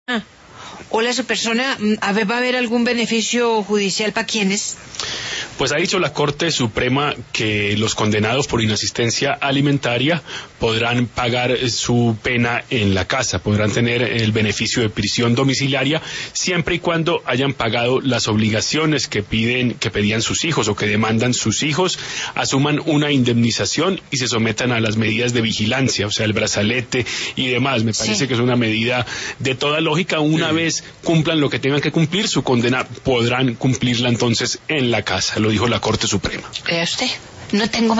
Ah, hola, su persona. A ver, ¿va a haber algún beneficio judicial para quiénes? Pues ha dicho la Corte Suprema que los condenados por inasistencia alimentaria podrán pagar su pena en la casa, podrán tener el beneficio de prisión domiciliaria siempre y cuando hayan pagado las obligaciones que pedían sus hijos o que demandan sus hijos, asuman una indemnización y se sometan a las medidas de vigilancia, o sea, el brazalete y demás. Me parece que es una medida de toda lógica. Una vez cumplan lo que tengan que cumplir, su condena podrán cumplirla entonces en la casa. Lo dijo la Corte Suprema. Usted, no tengo